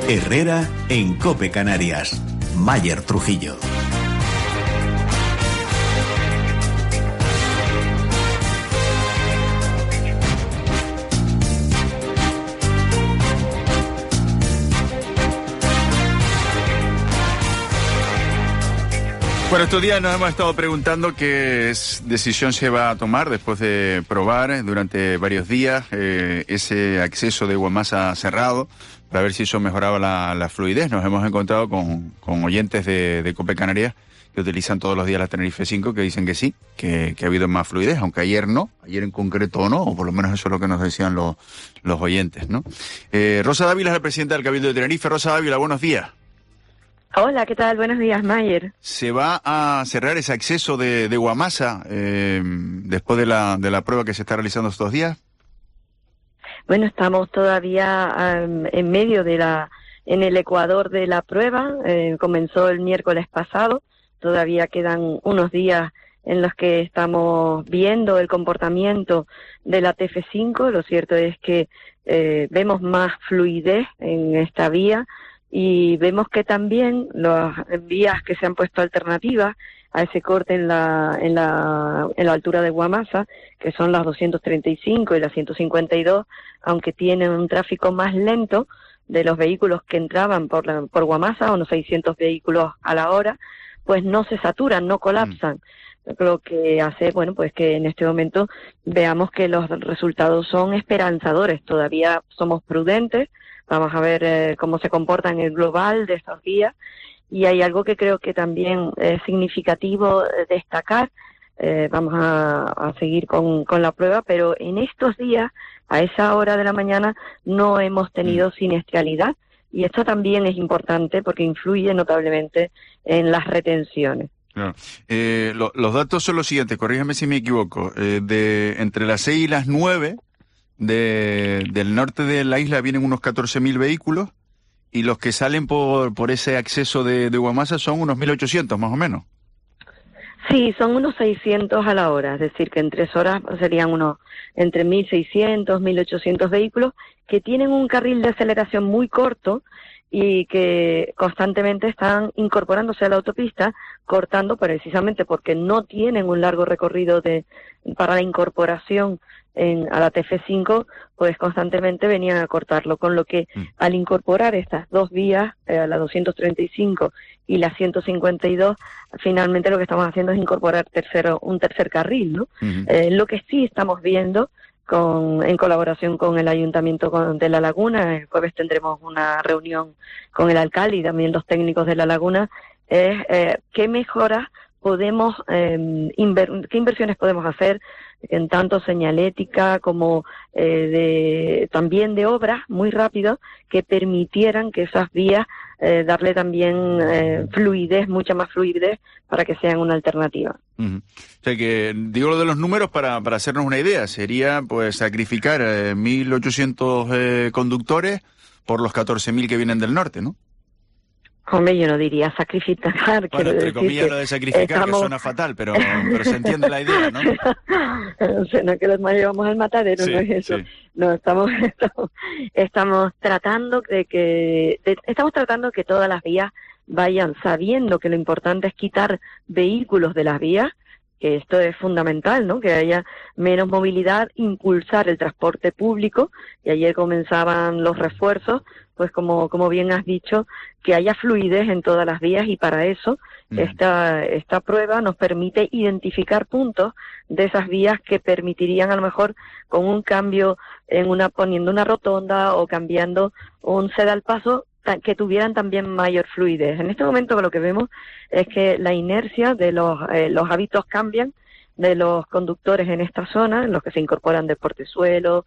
Herrera en COPE Canarias. Mayer Trujillo. Bueno, estos días nos hemos estado preguntando qué decisión se va a tomar después de probar durante varios días ese acceso de Guamasa cerrado, para ver si eso mejoraba la fluidez. Nos hemos encontrado con oyentes de COPE Canarias que utilizan todos los días la Tenerife 5, que dicen que sí, que ha habido más fluidez, aunque ayer no, ayer en concreto no, o por lo menos eso es lo que nos decían los oyentes, ¿no? Rosa Dávila es la presidenta del Cabildo de Tenerife. Rosa Dávila, buenos días. Hola, ¿qué tal? Buenos días, Mayer. ¿Se va a cerrar ese acceso de Guamasa después de la prueba que se está realizando estos días? Bueno, estamos todavía en medio en el ecuador de la prueba. Comenzó el miércoles pasado. Todavía quedan unos días en los que estamos viendo el comportamiento de la TF5. Lo cierto es que vemos más fluidez en esta vía. Y vemos que también las vías que se han puesto alternativas a ese corte en la altura de Guamasa, que son las 235 y las 152, aunque tienen un tráfico más lento de los vehículos que entraban por Guamasa, unos 600 vehículos a la hora, pues no se saturan, no colapsan. Lo que hace, bueno, pues que en este momento veamos que los resultados son esperanzadores. Todavía somos prudentes. Vamos a ver cómo se comporta en el global de estos días. Y hay algo que creo que también es significativo destacar. Vamos a seguir con la prueba, pero en estos días, a esa hora de la mañana, no hemos tenido siniestralidad. Y esto también es importante porque influye notablemente en las retenciones. Claro. Los datos son los siguientes, corrígeme si me equivoco. Entre las 6 y las 9... del norte de la isla vienen unos 14.000 vehículos y los que salen por ese acceso de Guamasa son unos 1.800 más o menos. Sí, son unos 600 a la hora, es decir, que en 3 horas serían unos entre 1.600, 1.800 vehículos que tienen un carril de aceleración muy corto y que constantemente están incorporándose a la autopista, cortando precisamente porque no tienen un largo recorrido para la incorporación a la TF5, pues constantemente venían a cortarlo, con lo que al incorporar estas dos vías, la 235 y la 152, finalmente lo que estamos haciendo es incorporar un tercer carril, ¿no? Lo que sí estamos viendo en colaboración con el Ayuntamiento de La Laguna, el jueves tendremos una reunión con el alcalde y también los técnicos de La Laguna, es qué mejoras podemos, qué inversiones podemos hacer en tanto señalética como también de obras muy rápido que permitieran que esas vías darle también fluidez, mucha más fluidez para que sean una alternativa. O sea que, digo lo de los números para hacernos una idea, sería pues sacrificar 1.800 conductores por los 14.000 que vienen del norte, ¿no? Hombre, yo no diría sacrificar. Bueno, entre comillas lo de sacrificar, que suena fatal, pero se entiende la idea, ¿no? O sea, no es que los más llevamos al matadero, sí, no es eso. Sí. No, estamos tratando estamos tratando que todas las vías vayan sabiendo que lo importante es quitar vehículos de las vías, que esto es fundamental, ¿no? Que haya menos movilidad, impulsar el transporte público, y ayer comenzaban los refuerzos, pues como bien has dicho, que haya fluidez en todas las vías, y para eso esta prueba nos permite identificar puntos de esas vías que permitirían a lo mejor con un cambio poniendo una rotonda o cambiando un ceda al paso, que tuvieran también mayor fluidez. En este momento lo que vemos es que la inercia de los hábitos cambian de los conductores en esta zona, en los que se incorporan de Portezuelo,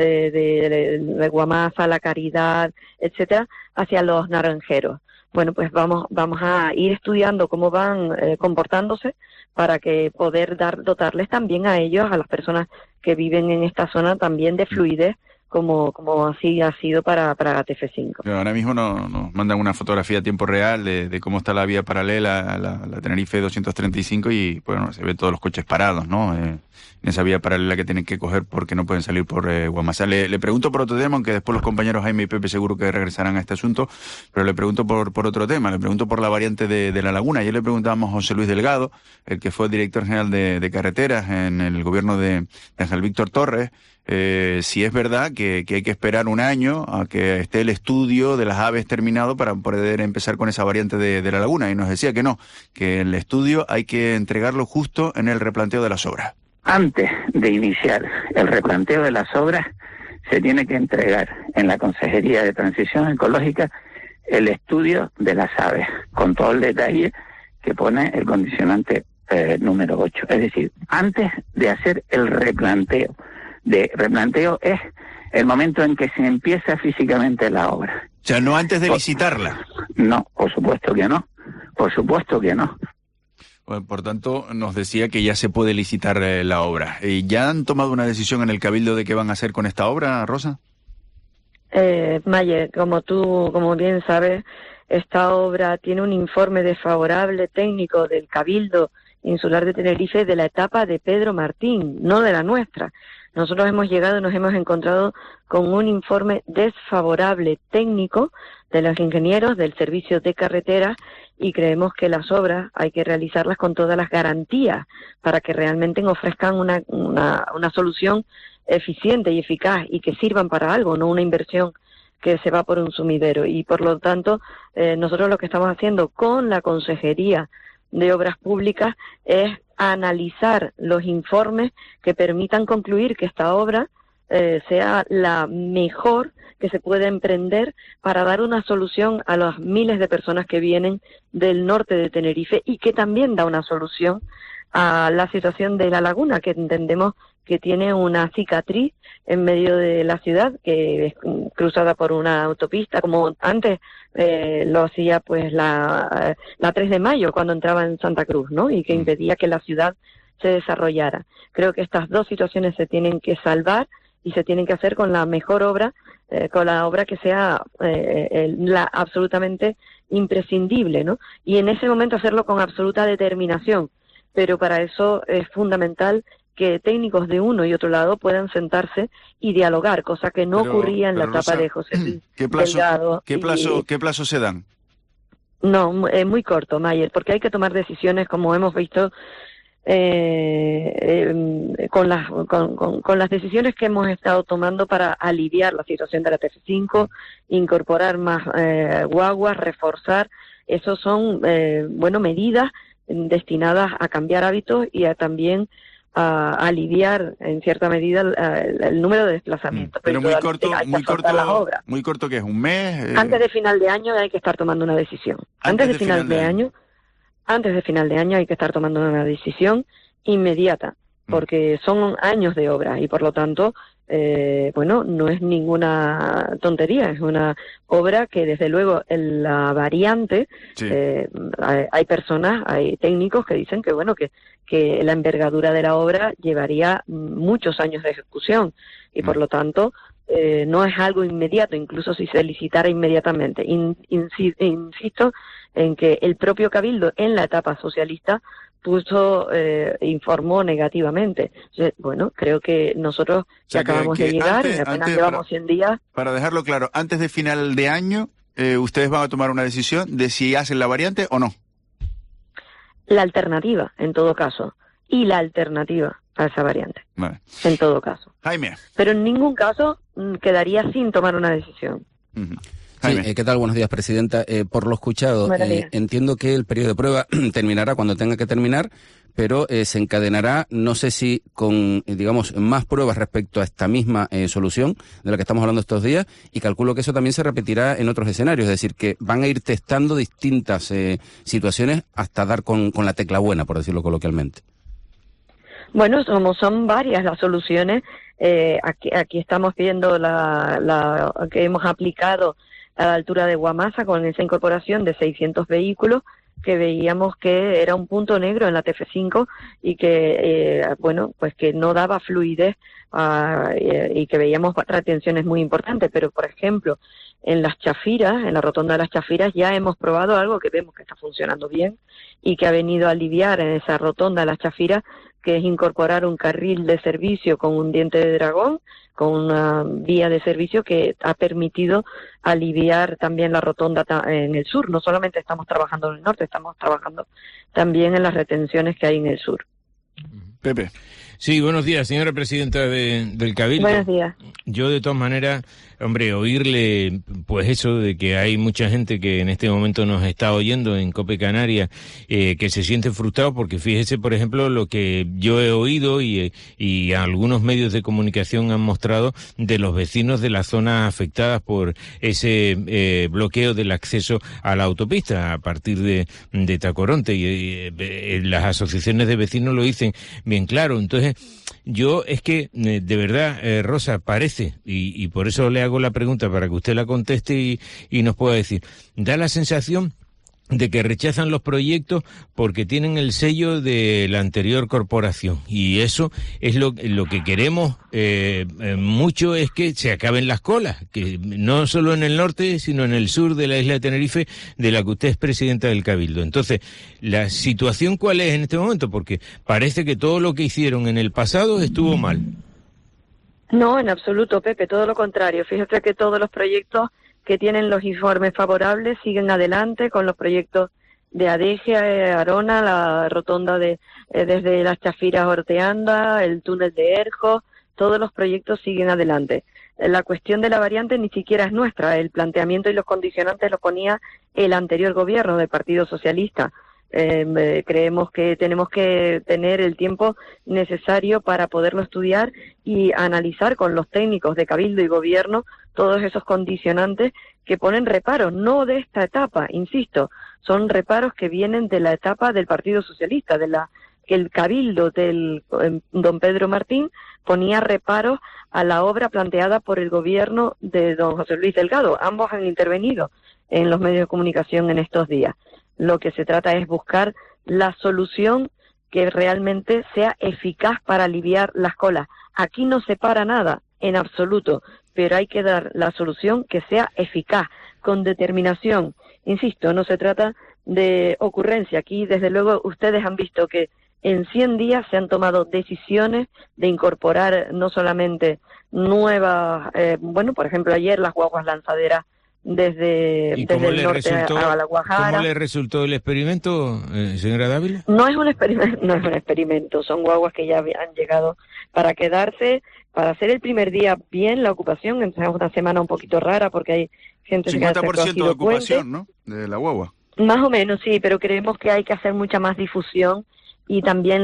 de Guamasa, La Caridad, etcétera, hacia los naranjeros. Bueno, pues vamos a ir estudiando cómo van comportándose para que poder dotarles también a ellos, a las personas que viven en esta zona, también de fluidez, como así ha sido para la TF5. Ahora mismo nos mandan una fotografía a tiempo real de cómo está la vía paralela a la Tenerife 235 y bueno, se ven todos los coches parados, ¿no? esa vía paralela que tienen que coger porque no pueden salir por Guamasa. Le pregunto por otro tema, aunque después los compañeros Jaime y Pepe seguro que regresarán a este asunto, pero le pregunto por otro tema, le pregunto por la variante de La Laguna. Ayer le preguntábamos a José Luis Delgado, el que fue director general de carreteras en el gobierno de Ángel Víctor Torres, si es verdad que hay que esperar un año a que esté el estudio de las aves terminado para poder empezar con esa variante de La Laguna, y nos decía que no, que el estudio hay que entregarlo justo en el replanteo de las obras. Antes de iniciar el replanteo de las obras, se tiene que entregar en la Consejería de Transición Ecológica el estudio de las aves, con todo el detalle que pone el condicionante número 8. Es decir, antes de hacer el replanteo. Replanteo es el momento en que se empieza físicamente la obra. O sea, no antes de visitarla. No, por supuesto que no. Por supuesto que no. Bueno, por tanto, nos decía que ya se puede licitar la obra. ¿Ya han tomado una decisión en el Cabildo de qué van a hacer con esta obra, Rosa? Mayer, como bien sabes, esta obra tiene un informe desfavorable técnico del Cabildo Insular de Tenerife de la etapa de Pedro Martín, no de la nuestra. Nosotros nos hemos encontrado con un informe desfavorable técnico de los ingenieros del Servicio de Carreteras y creemos que las obras hay que realizarlas con todas las garantías para que realmente ofrezcan una solución eficiente y eficaz y que sirvan para algo, no una inversión que se va por un sumidero. Y por lo tanto, nosotros lo que estamos haciendo con la Consejería de Obras Públicas es analizar los informes que permitan concluir que esta obra sea la mejor que se puede emprender para dar una solución a las miles de personas que vienen del norte de Tenerife y que también da una solución a la situación de La Laguna, que entendemos que tiene una cicatriz en medio de la ciudad, que es cruzada por una autopista, como antes lo hacía pues la 3 de mayo cuando entraba en Santa Cruz, ¿no? Y que impedía que la ciudad se desarrollara. Creo que estas dos situaciones se tienen que salvar y se tienen que hacer con la mejor obra, con la obra que sea la absolutamente imprescindible, ¿no? Y en ese momento hacerlo con absoluta determinación. Pero para eso es fundamental que técnicos de uno y otro lado puedan sentarse y dialogar, cosa que no ocurría en la etapa de José Luis Delgado. ¿Qué plazo se dan? No, muy corto, Mayer, porque hay que tomar decisiones, como hemos visto, con las decisiones que hemos estado tomando para aliviar la situación de la TF5, incorporar más guaguas, reforzar. Esos son, medidas destinadas a cambiar hábitos y a también a aliviar en cierta medida el número de desplazamientos. Pero muy corto que es un mes. Antes de final de año hay que estar tomando una decisión. Antes de final de año hay que estar tomando una decisión inmediata, porque son años de obra y por lo tanto, no es ninguna tontería, es una obra que desde luego en la variante, sí. Hay personas, hay técnicos que dicen que que la envergadura de la obra llevaría muchos años de ejecución y por lo tanto no es algo inmediato, incluso si se licitara inmediatamente. Insisto en que el propio Cabildo en la etapa socialista informó negativamente. Creo que nosotros acabamos de llegar, apenas llevamos 100 días. Para dejarlo claro, antes de final de año, ¿ustedes van a tomar una decisión de si hacen la variante o no? La alternativa, en todo caso, y la alternativa a esa variante, vale. En todo caso. Jaime. Pero en ningún caso quedaría sin tomar una decisión. Uh-huh. Sí, ¿qué tal? Buenos días, Presidenta. Por lo escuchado, entiendo que el periodo de prueba terminará cuando tenga que terminar, pero se encadenará, no sé si con, más pruebas respecto a esta misma solución de la que estamos hablando estos días, y calculo que eso también se repetirá en otros escenarios, es decir, que van a ir testando distintas situaciones hasta dar con la tecla buena, por decirlo coloquialmente. Bueno, son varias las soluciones. Aquí estamos viendo la que hemos aplicado a la altura de Guamasa con esa incorporación de 600 vehículos que veíamos que era un punto negro en la TF5 y que, que no daba fluidez y que veíamos retenciones muy importantes. Pero, por ejemplo, en las Chafiras, en la rotonda de las Chafiras, ya hemos probado algo que vemos que está funcionando bien y que ha venido a aliviar en esa rotonda de las Chafiras que es incorporar un carril de servicio con un diente de dragón, con una vía de servicio que ha permitido aliviar también la rotonda en el sur. No solamente estamos trabajando en el norte, estamos trabajando también en las retenciones que hay en el sur. Pepe. Sí, buenos días, señora presidenta del Cabildo. Buenos días. Yo, de todas maneras, hombre, oírle, pues eso de que hay mucha gente que en este momento nos está oyendo en COPE Canarias, que se siente frustrado, porque fíjese, por ejemplo, lo que yo he oído y algunos medios de comunicación han mostrado de los vecinos de las zonas afectadas por ese bloqueo del acceso a la autopista a partir de Tacoronte, y las asociaciones de vecinos lo dicen bien claro. Entonces, yo es que, de verdad, Rosa, parece, y por eso le hago la pregunta para que usted la conteste y nos pueda decir, da la sensación de que rechazan los proyectos porque tienen el sello de la anterior corporación, y eso es lo que queremos mucho, es que se acaben las colas, que no solo en el norte sino en el sur de la isla de Tenerife, de la que usted es presidenta del Cabildo. Entonces, ¿la situación cuál es en este momento? Porque parece que todo lo que hicieron en el pasado estuvo mal. No, en absoluto, Pepe, todo lo contrario. Fíjate que todos los proyectos que tienen los informes favorables siguen adelante con los proyectos de Adeje, Arona, la rotonda desde Las Chafiras a Orteanda, el túnel de Erjo, todos los proyectos siguen adelante. La cuestión de la variante ni siquiera es nuestra, el planteamiento y los condicionantes lo ponía el anterior gobierno del Partido Socialista. Creemos que tenemos que tener el tiempo necesario para poderlo estudiar y analizar con los técnicos de Cabildo y Gobierno todos esos condicionantes que ponen reparos, no de esta etapa, insisto, son reparos que vienen de la etapa del Partido Socialista, que el Cabildo del don Pedro Martín ponía reparos a la obra planteada por el gobierno de don José Luis Delgado. Ambos han intervenido en los medios de comunicación en estos días. Lo que se trata es buscar la solución que realmente sea eficaz para aliviar las colas. Aquí no se para nada, en absoluto, pero hay que dar la solución que sea eficaz, con determinación. Insisto, no se trata de ocurrencia. Aquí, desde luego, ustedes han visto que en 100 días se han tomado decisiones de incorporar no solamente nuevas, por ejemplo, ayer las guaguas lanzaderas desde el norte a la Guajara. ¿Cómo le resultó el experimento, señora Dávila? No es un experimento, son guaguas que ya han llegado para quedarse, para hacer el primer día bien la ocupación. Es una semana un poquito rara porque hay gente que 50% de ocupación, ¿no?, de la guagua. Más o menos, sí, pero creemos que hay que hacer mucha más difusión y también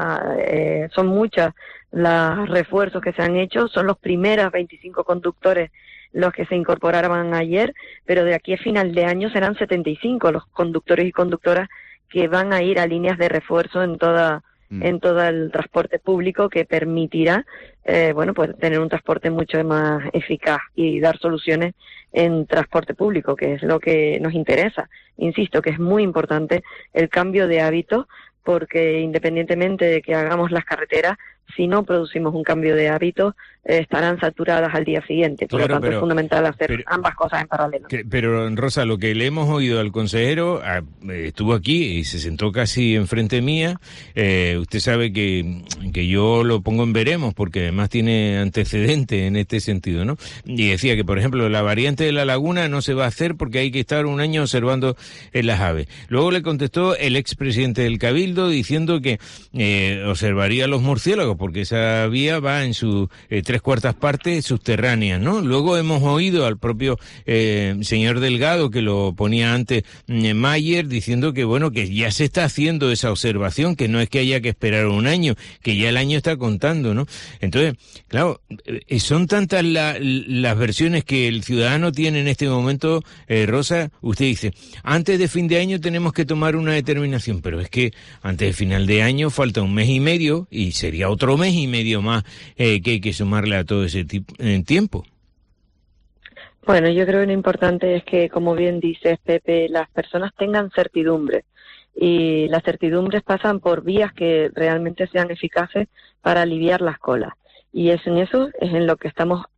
son muchas los refuerzos que se han hecho. Son los primeros 25 conductores los que se incorporaban ayer, pero de aquí a final de año serán 75 los conductores y conductoras que van a ir a líneas de refuerzo en todo el transporte público, que permitirá pues tener un transporte mucho más eficaz y dar soluciones en transporte público, que es lo que nos interesa. Insisto que es muy importante el cambio de hábitos, porque independientemente de que hagamos las carreteras, si no producimos un cambio de hábitos, estarán saturadas al día siguiente. Por lo tanto, es fundamental hacer ambas cosas en paralelo. Pero, Rosa, lo que le hemos oído al consejero, estuvo aquí y se sentó casi enfrente mía. Usted sabe que yo lo pongo en veremos, porque además tiene antecedente en este sentido, ¿no? Y decía que, por ejemplo, la variante de la laguna no se va a hacer porque hay que estar un año observando las aves. Luego le contestó el expresidente del Cabildo diciendo que observaría los murciélagos, porque esa vía va en su 3/4 partes subterráneas, ¿no? Luego hemos oído al propio señor Delgado, que lo ponía antes Mayer, diciendo que bueno, que ya se está haciendo esa observación, que no es que haya que esperar un año, que ya el año está contando, ¿no? Entonces, claro, son tantas las versiones que el ciudadano tiene en este momento, Rosa. Usted dice, antes de fin de año tenemos que tomar una determinación, pero es que antes de final de año falta un mes y medio y sería otro mes y medio más que hay que sumarle a todo ese tiempo. Bueno, yo creo que lo importante es que, como bien dices, Pepe, las personas tengan certidumbre, y las certidumbres pasan por vías que realmente sean eficaces para aliviar las colas, y en eso es en lo que estamos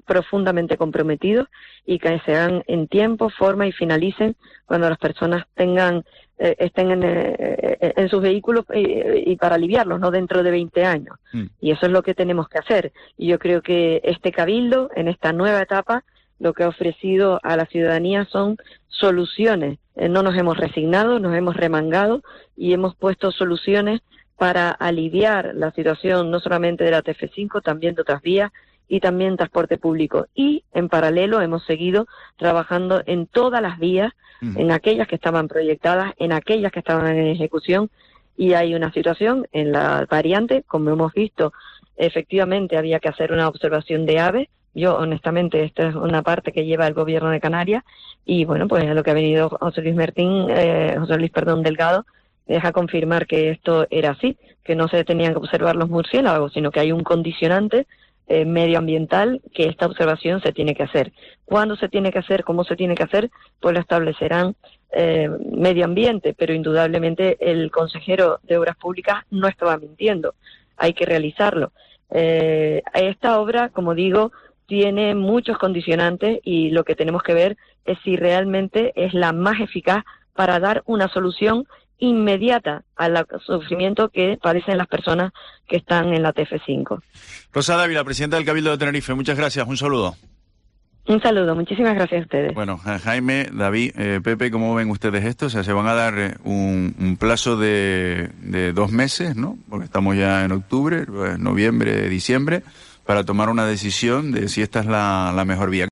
profundamente comprometidos y que se hagan en tiempo, forma y finalicen cuando las personas estén en sus vehículos y para aliviarlos, no dentro de 20 años. Y eso es lo que tenemos que hacer. Y yo creo que este Cabildo, en esta nueva etapa, lo que ha ofrecido a la ciudadanía son soluciones. No nos hemos resignado, nos hemos remangado y hemos puesto soluciones para aliviar la situación no solamente de la TF5, también de otras vías y también transporte público. Y en paralelo hemos seguido trabajando en todas las vías, en aquellas que estaban proyectadas, en aquellas que estaban en ejecución, y hay una situación en la variante, como hemos visto, efectivamente había que hacer una observación de aves. Yo, honestamente, esta es una parte que lleva el Gobierno de Canarias, y bueno, pues lo que ha venido José Luis Delgado, deja confirmar que esto era así, que no se tenían que observar los murciélagos, sino que hay un condicionante medioambiental que esta observación se tiene que hacer. ¿Cuándo se tiene que hacer? ¿Cómo se tiene que hacer? Pues lo establecerán Medio Ambiente, pero indudablemente el consejero de Obras Públicas no estaba mintiendo. Hay que realizarlo. Esta obra, como digo, tiene muchos condicionantes y lo que tenemos que ver es si realmente es la más eficaz para dar una solución inmediata al sufrimiento que padecen las personas que están en la TF5. Rosa Dávila, presidenta del Cabildo de Tenerife, muchas gracias, un saludo. Un saludo, muchísimas gracias a ustedes. Bueno, Jaime, David, Pepe, ¿cómo ven ustedes esto? O sea, se van a dar un plazo de 2 meses, ¿no? Porque estamos ya en octubre, noviembre, diciembre, para tomar una decisión de si esta es la mejor vía.